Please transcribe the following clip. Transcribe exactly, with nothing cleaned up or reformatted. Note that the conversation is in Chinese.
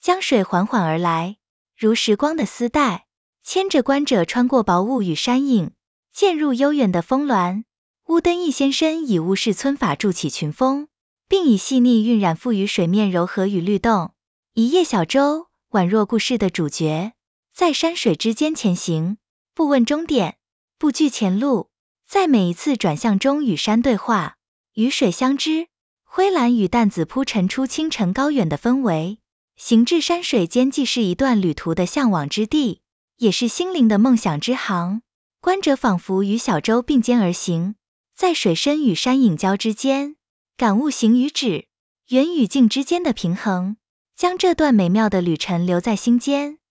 江水缓缓而来，如时光的丝带，牵着观者穿过薄雾与山影，渐入悠远的峰峦。乌登义先生以巫氏皴法筑起群峰，并以细腻晕染赋予水面柔和与律动。一叶小舟宛若故事的主角，在山水之间前行，不问终点，不惧前路，在每一次转向中与山对话，与水相知，灰蓝与淡紫铺陈出清晨高远的氛围。行至山水间，既是一段旅途的向往之地，也是心灵的梦想之航。观者仿佛与小舟并肩而行，在水深与山影交之间，感悟行与止、远与静之间的平衡，将这段美妙的旅程留在心间。